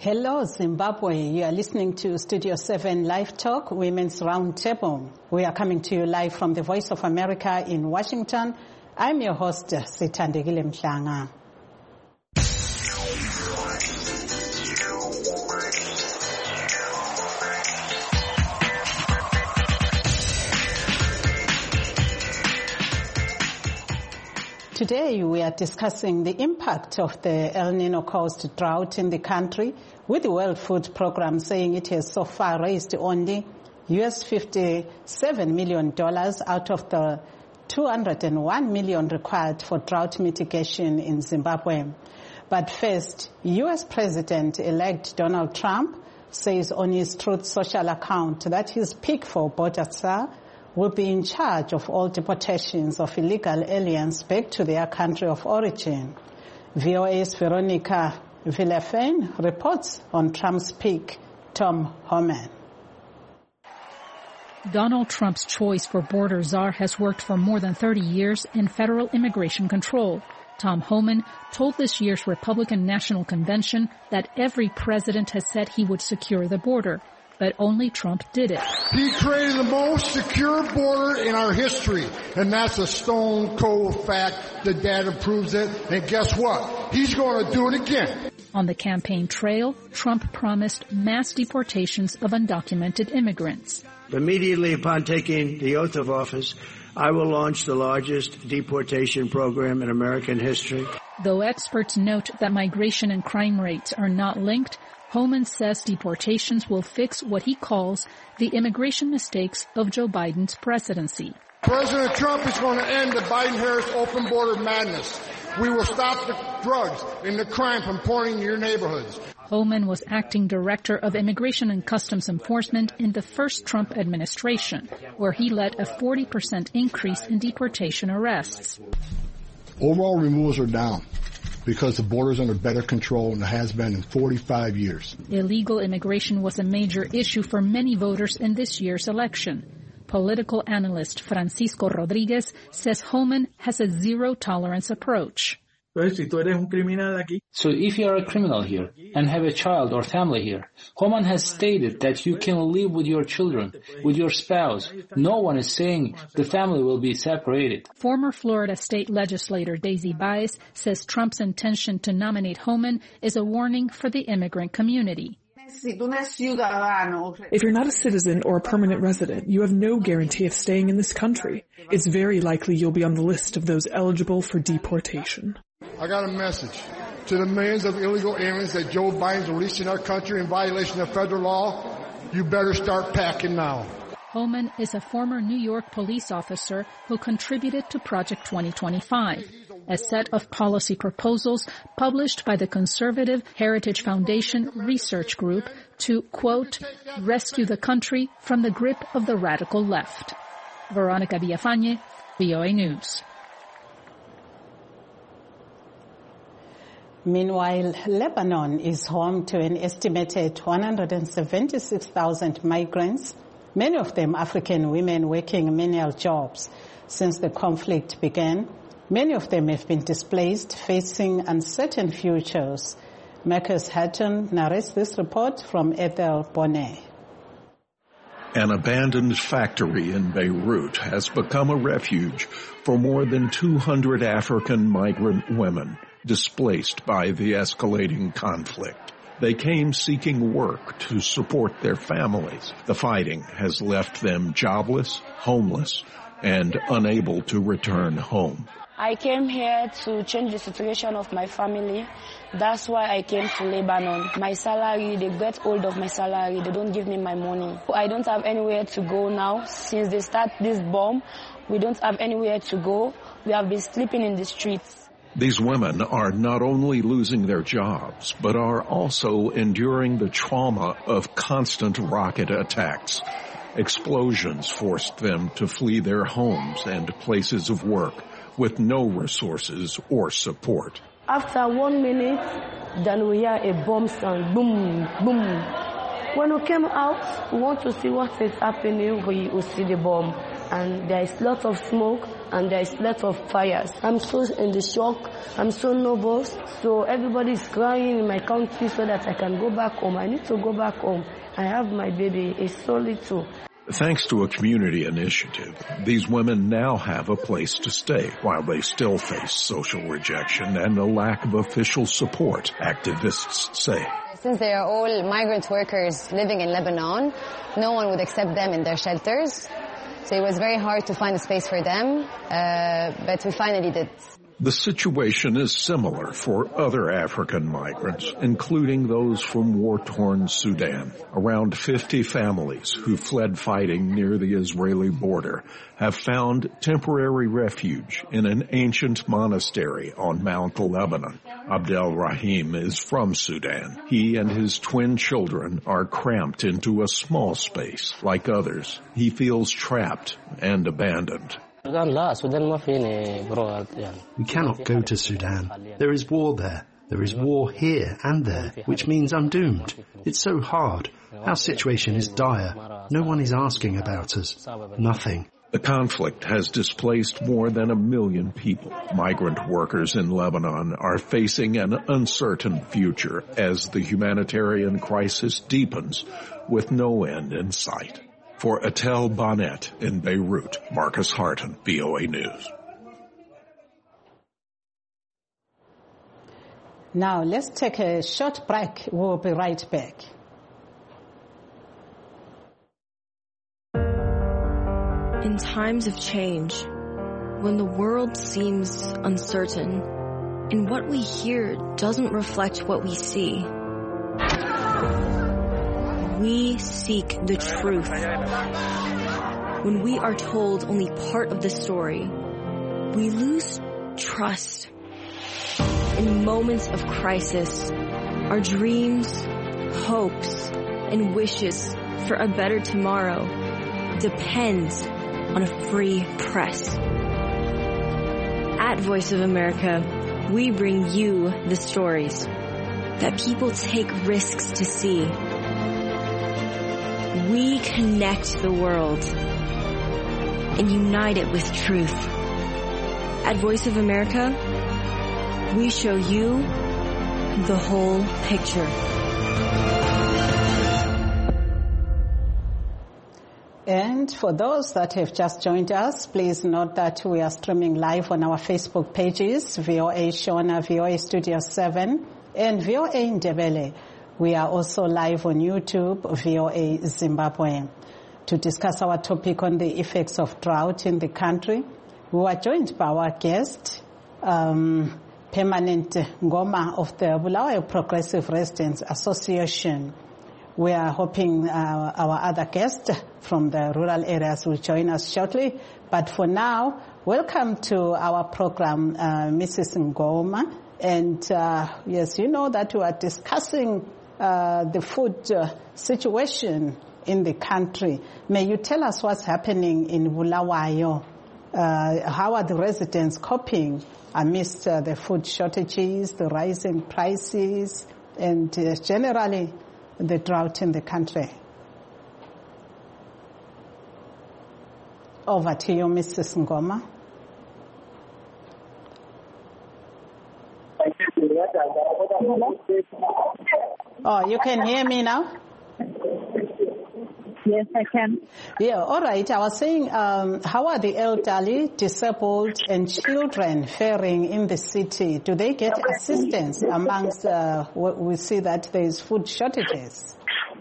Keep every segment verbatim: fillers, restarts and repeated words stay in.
Hello, Zimbabwe. You are listening to Studio seven Live Talk, Women's Roundtable. We are coming to you live from the Voice of America in Washington. I'm your host, Sithandekile Mhlanga. Today we are discussing the impact of the El Nino-caused drought in the country, with the World Food Programme saying it has so far raised only U S fifty-seven million dollars out of the two hundred one million dollars required for drought mitigation in Zimbabwe. But first, U S President-elect Donald Trump says on his Truth Social account that his pick for Bothatsa will be in charge of all deportations of illegal aliens back to their country of origin. V O A's Veronica Villafane reports on Trump's pick. Tom Homan. Donald Trump's choice for border czar has worked for more than thirty years in federal immigration control. Tom Homan told this year's Republican National Convention that every president has said he would secure the border, but only Trump did it. He created the most secure border in our history, and that's a stone cold fact. The data proves it, and guess what? He's going to do it again. On the campaign trail, Trump promised mass deportations of undocumented immigrants. Immediately upon taking the oath of office, I will launch the largest deportation program in American history. Though experts note that migration and crime rates are not linked, Homan says deportations will fix what he calls the immigration mistakes of Joe Biden's presidency. President Trump is going to end the Biden-Harris open border madness. We will stop the drugs and the crime from pouring into your neighborhoods. Homan was acting director of Immigration and Customs Enforcement in the first Trump administration, where he led a forty percent increase in deportation arrests. Overall removals are down because the border is under better control than it has been in forty-five years. Illegal immigration was a major issue for many voters in this year's election. Political analyst Francisco Rodriguez says Homan has a zero-tolerance approach. So if you are a criminal here and have a child or family here, Homan has stated that you can live with your children, with your spouse. No one is saying the family will be separated. Former Florida state legislator Daisy Baez says Trump's intention to nominate Homan is a warning for the immigrant community. If you're not a citizen or a permanent resident, you have no guarantee of staying in this country. It's very likely you'll be on the list of those eligible for deportation. I got a message to the millions of illegal aliens that Joe Biden's releasing our country in violation of federal law. You better start packing now. Homan is a former New York police officer who contributed to Project twenty twenty-five, a set of policy proposals published by the conservative Heritage Foundation Research Group to, quote, rescue the country from the grip of the radical left. Veronica Villafane, V O A News. Meanwhile, Lebanon is home to an estimated one hundred seventy-six thousand migrants, many of them African women working menial jobs. Since the conflict began, many of them have been displaced, facing uncertain futures. Marcus Hatton narrates this report from Ethel Bonnet. An abandoned factory in Beirut has become a refuge for more than two hundred African migrant women displaced by the escalating conflict. They came seeking work to support their families. The fighting has left them jobless, homeless, and unable to return home. I came here to change the situation of my family. That's why I came to Lebanon. My salary, they get hold of my salary. They don't give me my money. I don't have anywhere to go now. Since they start this bomb, we don't have anywhere to go. We have been sleeping in the streets. These women are not only losing their jobs, but are also enduring the trauma of constant rocket attacks. Explosions forced them to flee their homes and places of work with no resources or support. After one minute, then we hear a bomb sound, boom, boom. When we came out, we want to see what is happening, we will see the bomb. And there is lots of smoke. and there's lots of fires. I'm so in the shock. I'm so nervous. So everybody's crying in my country so that I can go back home. I need to go back home. I have my baby. It's so little. Thanks to a community initiative, these women now have a place to stay while they still face social rejection and a lack of official support, activists say. Since they are all migrant workers living in Lebanon, no one would accept them in their shelters. So it was very hard to find a space for them, uh, but we finally did. The situation is similar for other African migrants, including those from war-torn Sudan. Around fifty families who fled fighting near the Israeli border have found temporary refuge in an ancient monastery on Mount Lebanon. Abdel Rahim is from Sudan. He and his twin children are cramped into a small space. Like others, he feels trapped and abandoned. We cannot go to Sudan. There is war there. There is war here and there, which means I'm doomed. It's so hard. Our situation is dire. No one is asking about us. Nothing. The conflict has displaced more than a million people. Migrant workers in Lebanon are facing an uncertain future as the humanitarian crisis deepens with no end in sight. For Atel Bonnet in Beirut, Marcus Harton, V O A News. Now let's take a short break. We'll be right back. In times of change, when the world seems uncertain, and what we hear doesn't reflect what we see, we seek the truth. When we are told only part of the story, we lose trust. In moments of crisis, our dreams, hopes, and wishes for a better tomorrow depends on a free press. At Voice of America, we bring you the stories that people take risks to see. We connect the world and unite it with truth. At Voice of America, we show you the whole picture. And for those that have just joined us, please note that we are streaming live on our Facebook pages, V O A Shona, V O A Studio seven, and V O A Ndebele. We are also live on YouTube, V O A Zimbabwe. To discuss our topic on the effects of drought in the country, we were joined by our guest, um, Permanent Ngoma of the Bulawayo Progressive Residents Association. We are hoping uh, our other guest from the rural areas will join us shortly. But for now, welcome to our program, uh, Missus Ngoma. And uh, yes, you know that we are discussing uh, the food uh, situation in the country. May you tell us what's happening in Bulawayo? Uh, how are the residents coping amidst uh, the food shortages, the rising prices, and uh, generally the drought in the country? Over to you, Missus Ngoma. Oh, you can hear me now? Yes, I can. Yeah, all right. I was saying, um, how are the elderly, disabled, and children faring in the city? Do they get assistance amongst, uh, we see that there is food shortages?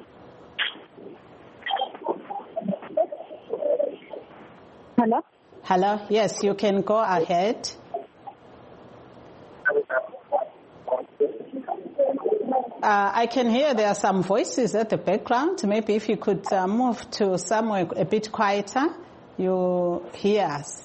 Hello? Hello? Yes, you can go ahead. Uh, I can hear there are some voices at the background. Maybe if you could uh, move to somewhere a bit quieter, you hear us.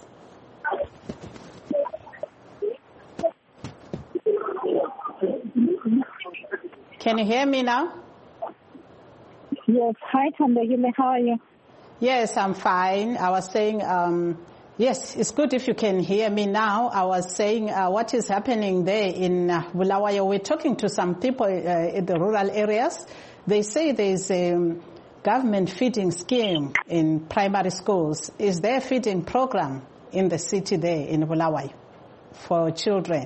Can you hear me now? Yes. Hi, Tanda. How are you? Yes, I'm fine. I was saying, um, yes, it's good if you can hear me now. I was saying uh, what is happening there in uh, Bulawayo. We're talking to some people uh, in the rural areas. They say there's a um, government feeding scheme in primary schools. Is there a feeding program in the city there in Bulawayo for children?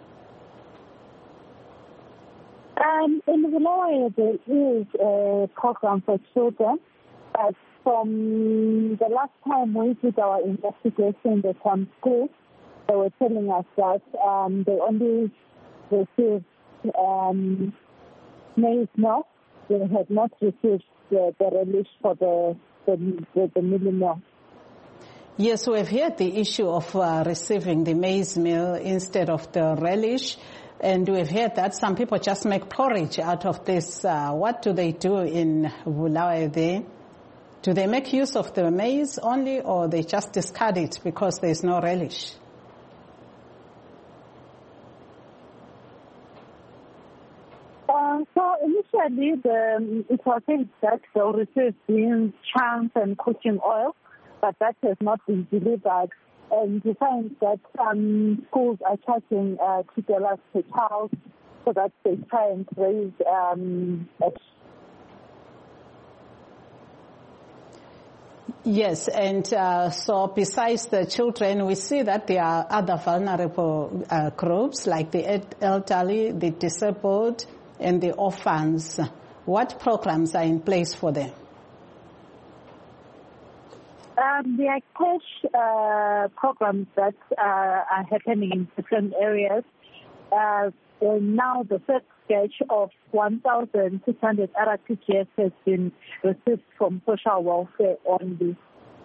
Um, in Bulawayo, there is a program for children, but from the last time we did our investigation at some schools, they were telling us that um, they only received um, maize milk. They had not received the, the relish for the the, the, the mealie meal. Yes, we've heard the issue of uh, receiving the maize meal instead of the relish. And we've heard that some people just make porridge out of this. Uh, what do they do in Bulawayo there? Do they make use of the maize only, or they just discard it because there's no relish? Uh, so initially, the, it was said that they'll receive beans, chunks, and cooking oil, but that has not been delivered. And we find that some schools are charging uh, two dollars per child so that they try and raise um, a Yes, and uh, so besides the children, we see that there are other vulnerable uh, groups like the elderly, the disabled, and the orphans. What programs are in place for them? Um, there are cash uh, programs that uh, are happening in different areas. Uh, and now the first batch of one thousand six hundred R R T G S has been received from social welfare only.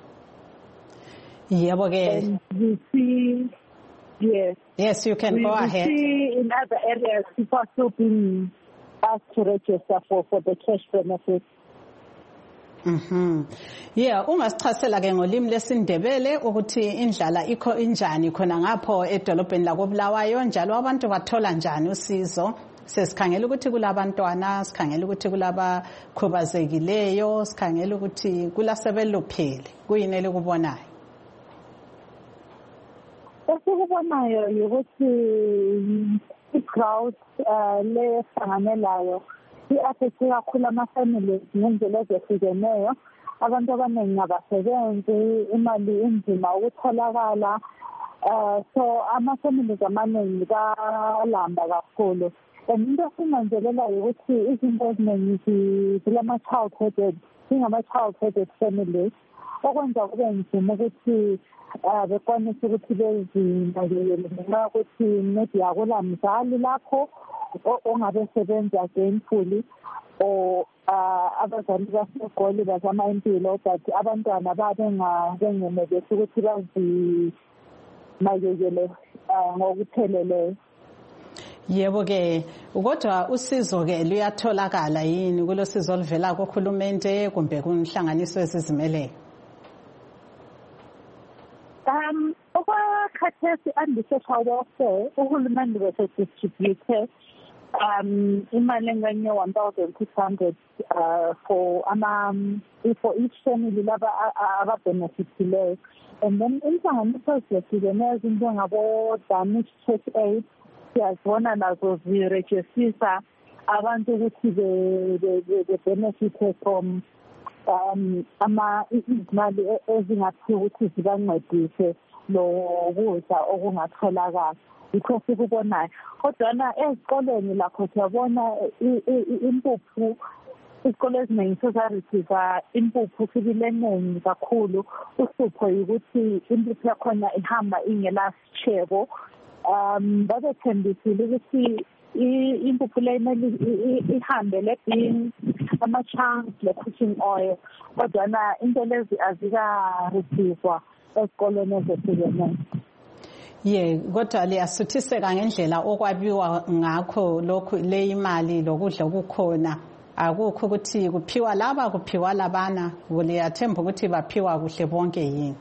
Yeah, okay. And we see, yes. Yes, you can we, go we ahead. See in other areas, people are still being asked to register for, for the cash benefits. Mhm. Yeah, ungasichasela ke ngolimi lesindebele ukuthi indlala ikho injani khona ngapho edolobheni la koBulawayo njalo abantu bathola njani usizo. Sesikhangela ukuthi kulabantwana, sikhangela ukuthi kulaba khubazekileyo, sikhangela ukuthi kulasebeluphele. Kuyini elikubonayo? Esikubonayo ukuthi i-crowd le hlanganelayo i-affecte kakhulu ama-families ngendlela ezehlukeneyo. Abantu abaningi abasebenzi, imali inzima ukutholakala. Uh, so ama-families amaningi balamba kakhulu. And into esinganzelelayo ukuthi izinto eziningi zilama-child-headed, zingama-child-headed families. Okwenza kube nzima ukuthi uh, bekwanise ukuthi bezinakekele ngenxa yokuthi maybe akula mzali lapho ongabe sebenza gainfully or uh, abazali baseGoli bazama impilo but abantwana babengenelisi ukuthi bazinakekele ngokupheleleyo. Yebo ke, kodwa usizo ke luyatholakala yini kulosizo oluvela kuhulumende kumbe kunhlanganiso ezizimeleyo? Um, okwakhathesi andi-social welfare, uhulumende bese-distribute um, imali enganye one thousand six hundred uh, for um, for each family laba ababenefitileyo. And then inhlanganiso ezehlukeneyo ezinjengabo-Danish Church Aid, siyazibona nazo zirejistisa abantu ukuthi be-benefite from um ama izimali ezingaphi ukuthi zibancedise lokudla okungatholakala because kubonayo kodwa ezikoleni lakho siyabona impuphu isikole eziningi sezarisiva impuphu sibileningi kakhulu uhlupho ukuthi impuphu yakhona ihamba ingelasishebo um babethembisile ukuthi impuphu le imali ihambe le-beans ama-chunks le-cooking oil kodwa na into lezi azikarisivwa esikoleni ezehlukeneyo. Ye, kodwa liyasuthiseka ngendlela okwabiwa ngakho lokhu le imali lokudla okukhona akukho ukuthi kuphiwa laba kuphiwa labana kuliyathemba ukuthi baphiwa kuhle bonke yini?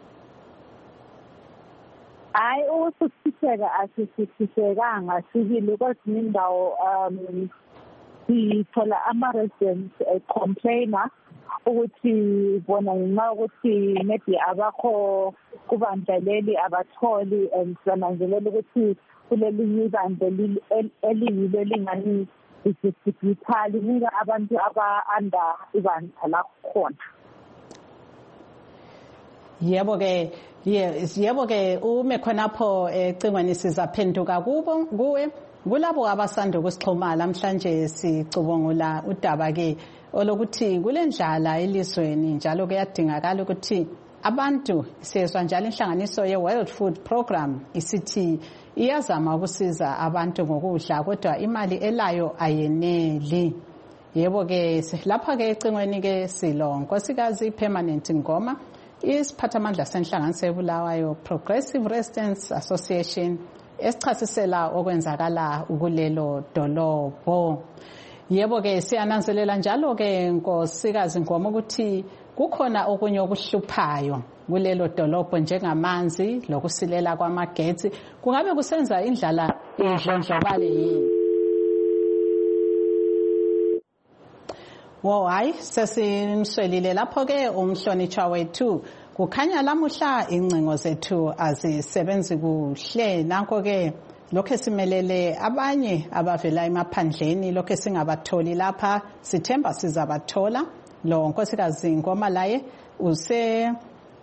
Hayi usuthiseka asisithisekanga sibili kwezinye indawo um sithola ama-residents complainer ukuthi bona ngenxa ukuthi maybe abakho kubandlaleli abatholi and sananzelela ukuthi kulelinye ibandla eliyilo elingani distributali nika abantu aba-under ibandla lakhona. Yebo ke yebo ke ume khonapho ecingweni sizaphenduka kubo kuwe kulabo abasanda ukusixhuma namhlanje sicubungula udaba ke olokuthi kulendlala elizweni njalo kuyadingakala ukuthi abantu siyezwa njalo inhlanganiso ye World Food Program isithi iyazama ukusiza abantu ngokudla kodwa imali elayo ayeneli. Yebo ke lapha ke ecingweni ke silo Nkosikazi Permanent Ngoma isiphathamandla senhlanganiso eBulawayo Progressive Residents Association esichasisela okwenzakala kulelo dolobho. Yebo ke siyananzelela njalo ke Nkosikazi Ngoma ukuthi kukhona okunye okuhluphayo kulelo dolobho njengamanzi lokusilela kwamagetsi kungabe kusenza indlala idlondlobale yini? Wo hayi sesimswelile lapho ke umhlonitshwa wethu kukhanya lamuhla incingo zethu azisebenzi kuhle nanko ke lokho simelele abanye abavela emaphandleni lokho singabatholi lapha sithemba sizabathola. Lo Nkosikazi Ngoma laye use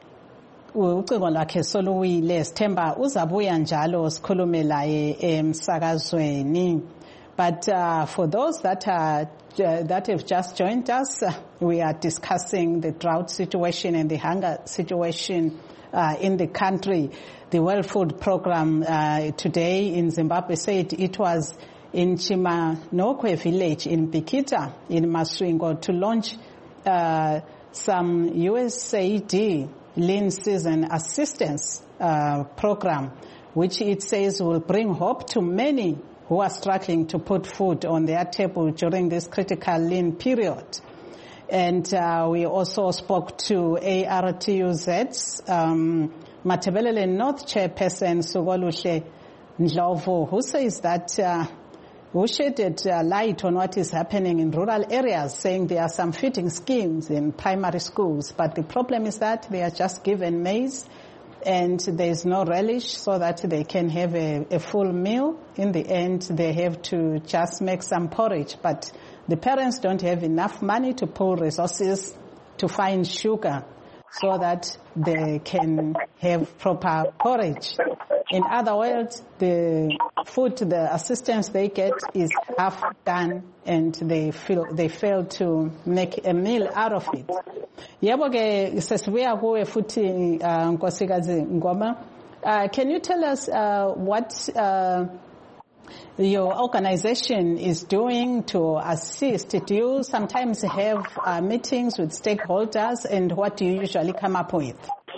ucingo lakhe soluwile sithemba uzabuya njalo sikhulume laye emsakazweni. But uh, for those that are uh, that have just joined us, uh, we are discussing the drought situation and the hunger situation uh, in the country. The World Food Program uh, today in Zimbabwe said it was in Chimanokwe village in Bikita in Masvingo to launch uh, some U S A I D lean season assistance uh, program, which it says will bring hope to many who are struggling to put food on their table during this critical lean period. And uh, we also spoke to A R T U Z's um, Matabeleland North Chairperson Sugoluhle Ndlovu, who says that uh, who shedded uh, light on what is happening in rural areas, saying there are some feeding schemes in primary schools, but the problem is that they are just given maize and there is no relish so that they can have a, a full meal. In the end, they have to just make some porridge, but the parents don't have enough money to pull resources to find sugar so that they can have proper porridge. In other words, the food, the assistance they get is half done and they feel they fail to make a meal out of it. Yebo ke sesibuya kuwe futhi Nkosikazi Ngoma. Can you tell us uh, what uh, your organization is doing to assist? Do you sometimes have uh, meetings with stakeholders, and what do you usually come up with?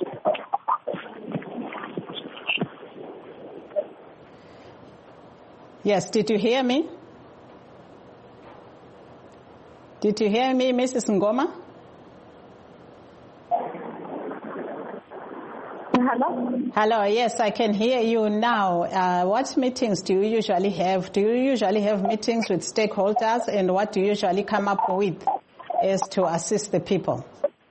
Yes, did you hear me? Did you hear me, Missus Ngoma? Hello? Hello, yes, I can hear you now. Uh, what meetings do you usually have? Do you usually have meetings with stakeholders, and what do you usually come up with as to assist the people?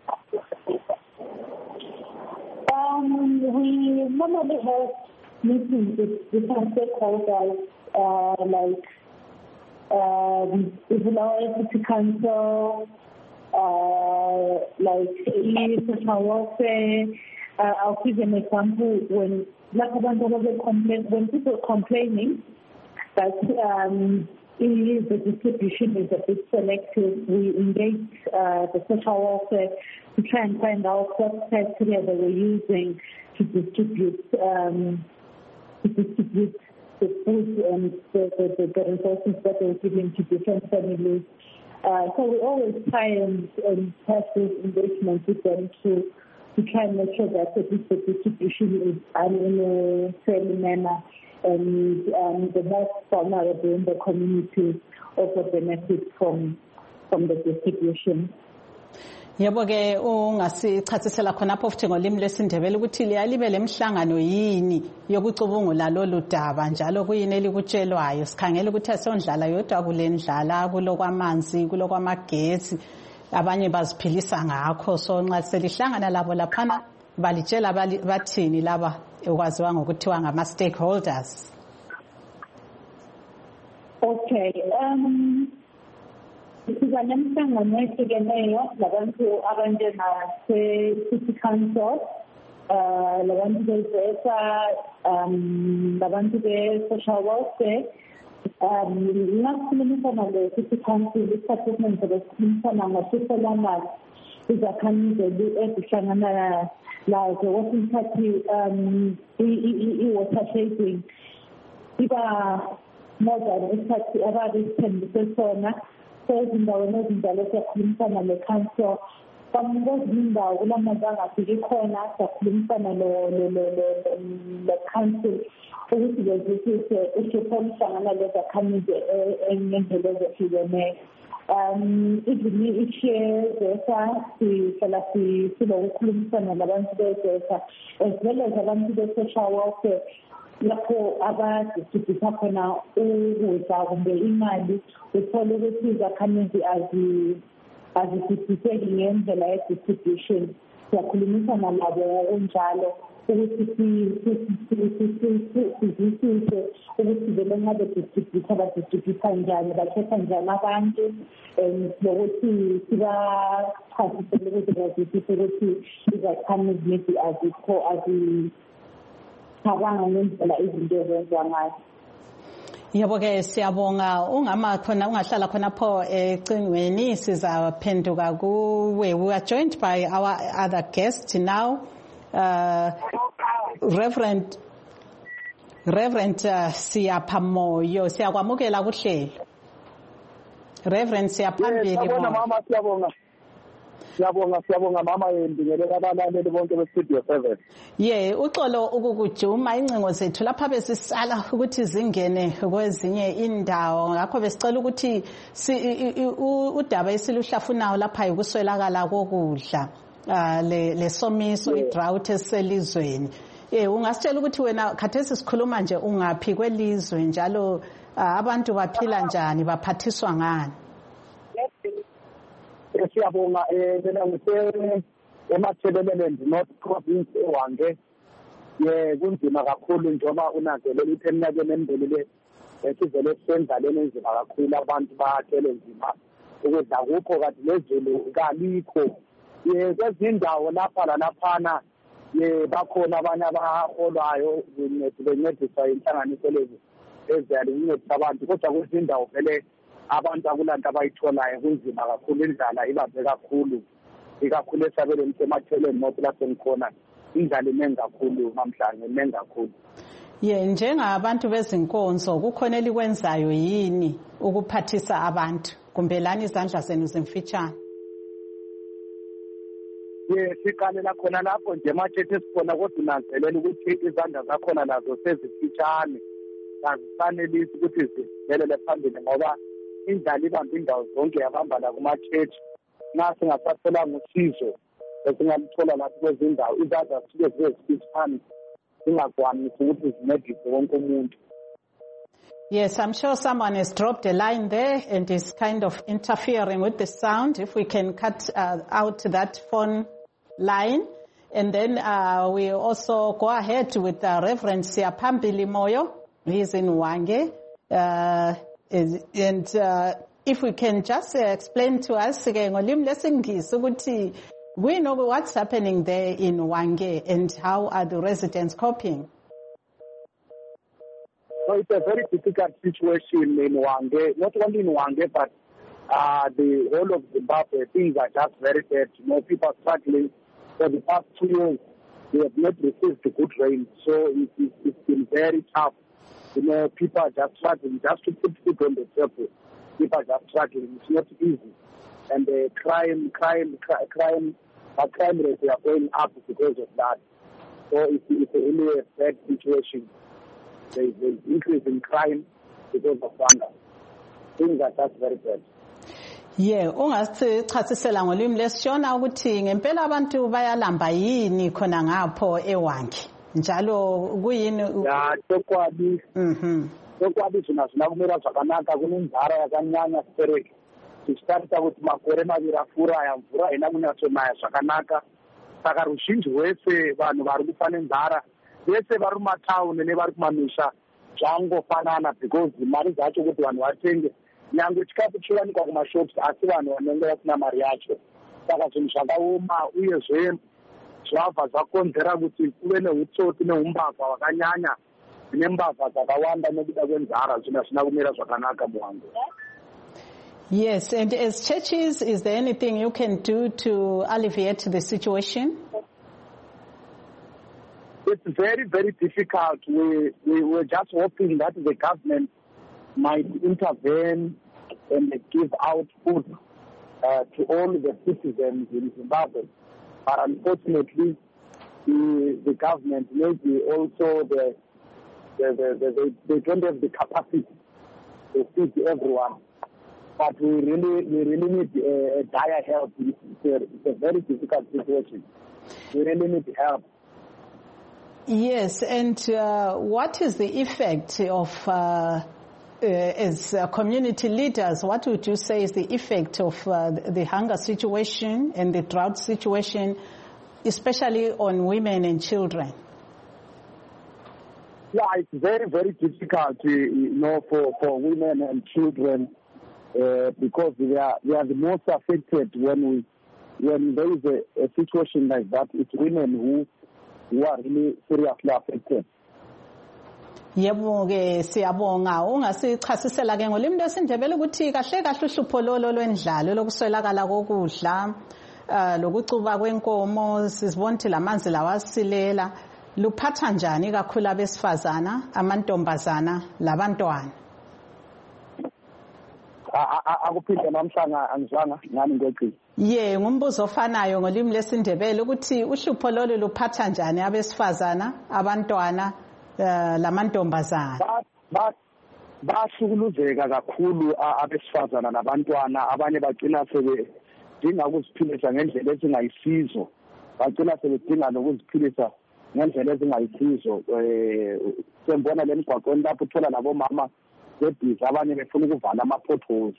Um, we normally have meetings with different stakeholders, uh, like um, the City Council, uh, like social welfare. Uh, I'll give you an example. When when people are complaining that um, the distribution is a bit selective, we engage uh, the social welfare to try and find out what criteria they were using to distribute um, to distribute the food and the, the, the resources that they were giving to different families. Uh, so we always try and, and have this engagement with them to to try and make sure that the distribution is done in a fair manner and um, the most vulnerable in the community also benefit from from the distribution. Yebo ke ungasichasisela khonapho futhi ngolimi lwesindebele ukuthi liyalibe lemhlangano yini yokucubungula lolu daba njalo kuyini elikutshelwayo sikhangela ukuthi asondlala yodwa kulendlala kulokwamanzi kulokwamagetsi abanye baziphilisa ngakho so nxa selihlangana labo laphana balitshela bathini laba ekwaziwa ngokuthiwa ngama stakeholders. Okay, um siba nemhlangano ehlukeneyo labantu abanjenga City Council uh, labantu bezeka, um, labantu be-social welfare, um, ngakukhulumisana le-City Council, isikhathi besikhulumisana ngosihlelana izakhamizi ezihlangana lazo kwesinye isikhathi um i-water shading iba more than isikhathi ababesithembise sona. So ezindaweni ezinjalo siyakhulumisana le-council. Kwezinye indawo kulamanzi angafiki khona siyakhulumisana le-council ukuthi bezisise uhlupho oluhlangana lezakhamizi ngendlela ezehlukeneyo. Um, even i-share zesa sihlala silokukhulumisana labantu bezesa as well as abantu be-social welfare lapho abadistributha khona ukudla kumbe imali uthole ukuthi izakhamizi azidisibhuseki ngendlela ye-distribution. Siyakhulumisana nabo ngokunjalo ukuthi sizwisise ukuthi vele ngabe distributha badistributha njani, bakhetha njani abantu, nokuthi sibachasisele ukuthi bazwisise ukuthi izakhamizi maybe azikho azicabanga ngendlela izinto ezenziwa ngayo. Yebo ke siyabonga. Ungama khona ungahlala khona pho ecingweni sizaphenduka kuwe. We are joined by our other guest now, uh, Reverend Reverend uh, Siyaphamoyo. Siyakwamukela kuhlelo. Reverend Siyaphambili. Siyabonga mama, siyabonga. Siyabonga siyabonga mama yendingelela abalaleli bonke be-Studio seven. Ye uxolo ukukujuma incingo zethu lapha besisala ukuthi zingene kwezinye indawo, ngakho besicela ukuthi udaba esiluhlafunayo lapha ukuswelakala kokudla lesomiso i-drought eselizweni. Eh ungasitshela ukuthi wena khathesi sikhuluma nje ungaphi kwelizwe njalo abantu baphila njani, baphathiswa ngani? Siyabonga mina ngise eMathebeleland North Province eWange. Ye kunzima kakhulu njengoba unanzelela ukuthi eminyakeni emidlule esivele senzaleni enzima kakhulu, abantu bathele nzima ukudla kukho kanti lezulu kalikho. Ye kwezindawo lapha lalaphana ye bakhona abanye abaholwayo bencediswa inhlanganiso lezi eziyali incedisa abantu, kodwa kwezindawo vele abantu akulanto abayitholayo kunzima kakhulu, indlala ibabe kakhulu, ikakhulu esabelweni sematheleni nothi lapho ngikhona indlala iningi kakhulu namhlanje, iningi kakhulu. Ye njengabantu bezinkonzo kukhona elikwenzayo yini ukuphathisa abantu, kumbelani izandla zenu zimfitshane? Ye siqalela khona lapho nje ematshethe sikhona, kodwa unanzelela ukuthi izandla zakhona nazo sezifitshane, azisanelisi ukuthi zivelele phambili ngoba indlala ibamba indawo zonke, yabamba la kuma-church. Nxa singasatholanga usizo esingaluthola lapho kwezindawo, izandla zisuke zibe zifitshane, zingakwanisi ukuthi zincedise wonke umuntu. Yes, I'm sure someone has dropped a line there and is kind of interfering with the sound. If we can cut uh, out that phone line. And then uh, we also go ahead with uh, Reverend Siyaphamoyo Moyo. He's in Wange. Uh, and uh, if we can just uh, explain to us, we know what's happening there in Wange and how are the residents coping? So it's a very difficult situation in Wange, not only in Wange, but uh, the whole of Zimbabwe. Things are just very bad. You know, people are struggling. For the past two years, they have not received good rain, so it, it, it's been very tough. You know, people are just struggling. Just to put food on the table, people are just struggling. It's not easy. And the uh, crime, crime, crime, uh, crime rates are going up because of that. So it's, it's a really a bad situation. There's an increase in crime because of hunger. Things are just very bad. Yeah, ungasichasisela ngolimi lesishona ukuthi ngempela abantu bayalamba yini khona ngapho eWange. Njalo kuyini ya tokwabi mhm tokwabi zina zina kumela zvakanaka kunenzara yakanyanya sipereke tichitarisa kuti makore maviri afura ya mvura ina kunyatsonaya zvakanaka saka ruzhinji rwese vanhu vari kufa nenzara vese vari mumataundi nevari kumamisha zvangofanana because mari dzacho kuti vanhu vatenge nyange chikafu chiwanikwa kumashops asi vanhu vanenge vasina mari yacho saka zvinhu zvakaoma uyezve zvavha zvakonzera kuti kuve neutsotsi neumbavha hwakanyanya nembavha dzakawanda nekuda kwenzara zvinhu hazvina kumira zvakanaka muwangu. Yes, and as churches, is there anything you can do to alleviate the situation? It's very, very difficult. We, we were just hoping that the government might intervene and give out food uh, to all the citizens in Zimbabwe. But unfortunately, the, the government, maybe also the, the, the, the, they, they don't have the capacity to feed everyone. But we really, we really need uh, dire help. It's a, it's a very difficult situation. We really need help. Yes, and uh, what is the effect of, uh, uh, as uh, community leaders, what would you say is the effect of uh, the hunger situation and the drought situation, especially on women and children? Yeah, it's very, very difficult, you know, for, for women and children uh, because they are, they are the most affected when we when there is a, a situation like that. It's women who who are really seriously affected. Yebo ke siyabonga ungasichasisela ke ngolimi lwesindebele ukuthi kahle kahle uhlupho lolo lwendlalo lokuswelakala kokudla lokucuba kwenkomo sizibona ukuthi lamanzi lawasilela luphatha njani kakhulu abesifazana amantombazana labantwana. Akuphinde namhlanje angizwanga ngani ngocisi. Ye ngumbuzo ofanayo ngolimi lesindebele ukuthi uhlupho lolo luphatha njani abesifazana abantwana lamantombazana. Bahlukuluzeka kakhulu abesifazana nabantwana abanye bagcina sebedinga ukuziphilisa ngendlela ezingayisizo bagcina sebedinga nokuziphilisa ngendlela ezingayisizo sembona lemigwaqweni lapho uthola labo mama bebhizi abanye befuna ukuvala ama-potholes.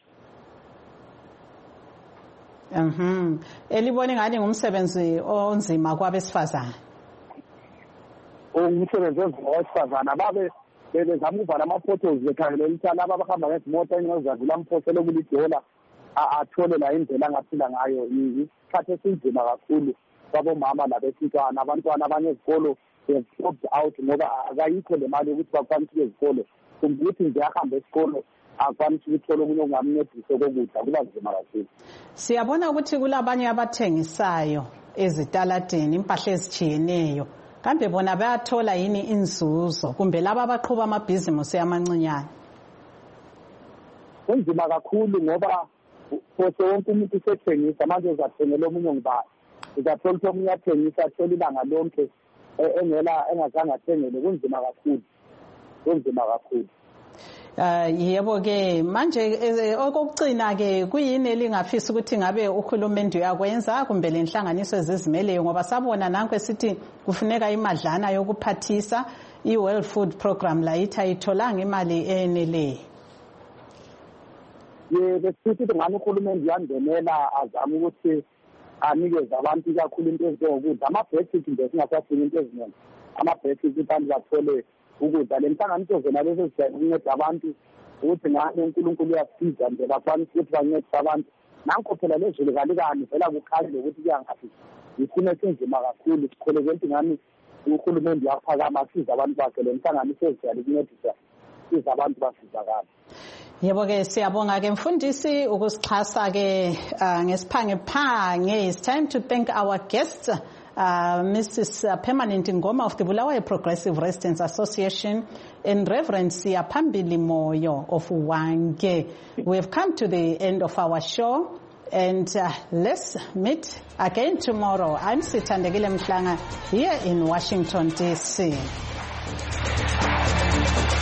Mhm. Elibona ngani ngumsebenzi onzima kwabesifazana. Umsebenzi onzima kwabesifazana babe bezama ukuvala ama-potholes bekhangela ukuthi laba abahamba ngezimoto engazadlula amphosele kulidola athole la indlela angaphila ngayo. Isikhathi esinzima kakhulu kwabomama labesintwana abantwana abanye ezikolo they've dropped out ngoba akayikho le mali yokuthi bakwanise ezikolo. Ukuthi nje ahambe esikolo akwanise ukuthola omunye ongamncedisa kokudla kuba nzima kakhulu. Siyabona ukuthi kulabanye abathengisayo ezitaladeni impahla ezijiyeneyo kambe bona bayathola yini inzuzo kumbe laba abaqhuba amabhizimusi amancinyane? Kunzima kakhulu ngoba phose wonke umuntu usethengisa manje uzathengela omunye ngibani uzathola ukuthi omunye athengisa athola ilanga lonke engela engazange athengele kunzima kakhulu. Kunzima kakhulu. Uh, yebo ke manje okugcina ke kuyini elingafisa ukuthi ngabe uhulumende uyakwenza kumbe lenhlanganiso ezizimeleyo ngoba sabona nanku esithi kufuneka imadlana yokuphathisa i-World Food Program la ithi ayitholanga imali eneleyo. Ye besithi ngani uhulumende yangenela azama ukuthi anikeze abantu kakhulu into ezokudla ama-basic nje singasadinga into eziningi ama-basic abantu bathole ukudla le nhlanganiso zona lezi ezijayele ukunceda abantu ukuthi ngani uNkulunkulu uyasiza nje bakwanise ukuthi bancedise abantu nanko phela lezulu kalikani vela kukhanye ukuthi kuyangaphi isimo esinzima kakhulu sikholeke ukuthi ngani uhulumende uyaphakama asiza abantu bakhe le nhlanganiso ezijayele ukuncedisa siza abantu basizakala. Yebo ke siyabonga ke mfundisi ukusixhasa ke ngesiphange phange. It's time to thank our guests. Uh, Missus Permanent Ngoma of the Bulawayo Progressive Residents Association and Reverend Siyaphambili Moyo of Wange. We have come to the end of our show and uh, let's meet again tomorrow. I'm Sithandegile Mhlanga here in Washington, D C